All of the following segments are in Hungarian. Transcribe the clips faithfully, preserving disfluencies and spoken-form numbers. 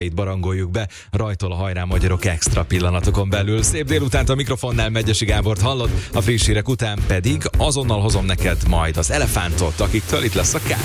Itt barangoljuk be, rajtól a hajrá magyarok extra pillanatokon belül. Szép délutánt, a mikrofonnál Megyesi Gábort hallod, a friss hírek után pedig azonnal hozom neked majd az elefántot, akiktől itt lesz a kár.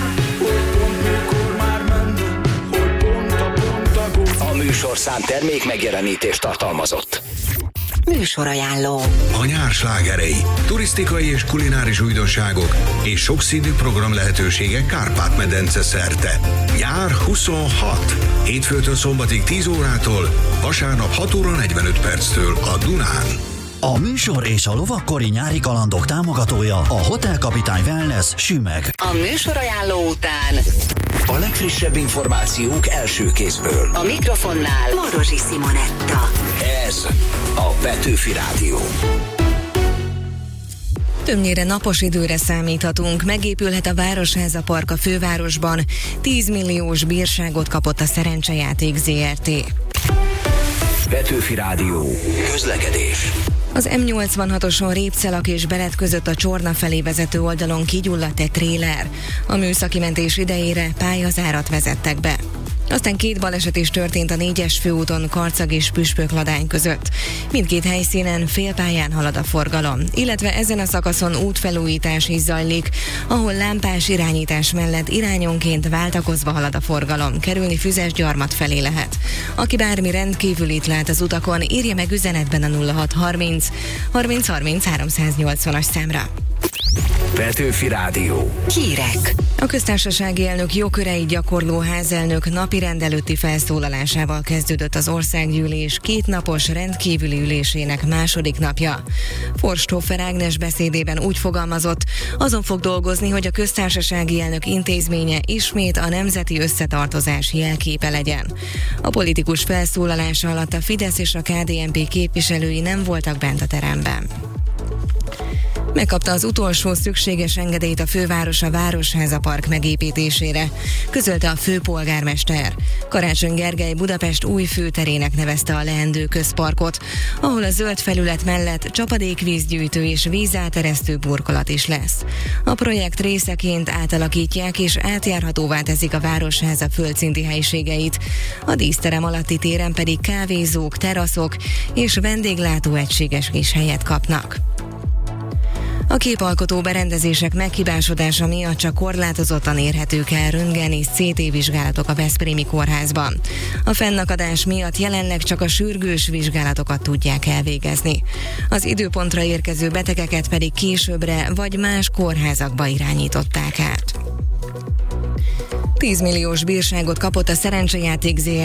A műsorszám termék megjelenítést tartalmazott. Műsorajánló. A nyár slágerei, turisztikai és kulináris újdonságok és sokszínű program lehetőségek Kárpát-medence szerte. Nyár huszonhat. Hétfőtől szombatig tíz órától, vasárnap hat óra negyvenöt perctől a Dunán. A műsor és a lovakkori nyári kalandok támogatója a Hotel Kapitány Wellness Sümeg. A műsorajánló után A legfrissebb információk első kézből. a mikrofonnál Marosi Simonetta. Ez a Petőfi Rádió. Többnyire napos időre számíthatunk, megépülhet a Városháza Park a fővárosban, tíz milliós bírságot kapott a Szerencsejáték zé er té. Petőfi Rádió. Közlekedés. Az em nyolcvanhatoson Répcelak és Belet között a Csorna felé vezető oldalon kigyulladt egy tréler. A műszaki mentés idejére pályazárat vezettek be. Aztán két baleset is történt a négyes főúton Karcag és Püspökladány között. Mindkét helyszínen félpályán halad a forgalom, illetve ezen a szakaszon útfelújítás is zajlik, ahol lámpás irányítás mellett irányonként váltakozva halad a forgalom, kerülni Füzesgyarmat felé lehet. Aki bármi rendkívülit lát az utakon, írja meg üzenetben a nulla hat harminc harminc harminc háromszáznyolcvanas számra. Petőfi Rádió. Hírek. A köztársasági elnök jogköreit gyakorló házelnök napirend előtti felszólalásával kezdődött az országgyűlés kétnapos rendkívüli ülésének második napja. Forsthofer Ágnes beszédében úgy fogalmazott, azon fog dolgozni, hogy a köztársasági elnök intézménye ismét a nemzeti összetartozás jelképe legyen. A politikus felszólalása alatt a Fidesz és a ká dé en pé képviselői nem voltak bent a teremben. Megkapta az utolsó szükséges engedélyt a főváros a Városháza Park megépítésére, közölte a főpolgármester. Karácsony Gergely Budapest új főterének nevezte a leendő közparkot, ahol a zöld felület mellett csapadékvízgyűjtő és vízáteresztő burkolat is lesz. A projekt részeként átalakítják és átjárhatóvá teszik a Városháza földszinti helyiségeit. A díszterem alatti téren pedig kávézók, teraszok és vendéglátóegységes kis helyet kapnak. A képalkotó berendezések meghibásodása miatt csak korlátozottan érhetők el röntgen és cé té vizsgálatok a Veszprémi kórházban. A fennakadás miatt jelenleg csak a sürgős vizsgálatokat tudják elvégezni. Az időpontra érkező betegeket pedig későbbre vagy más kórházakba irányították át. tíz milliós bírságot kapott a Szerencsejáték zé er té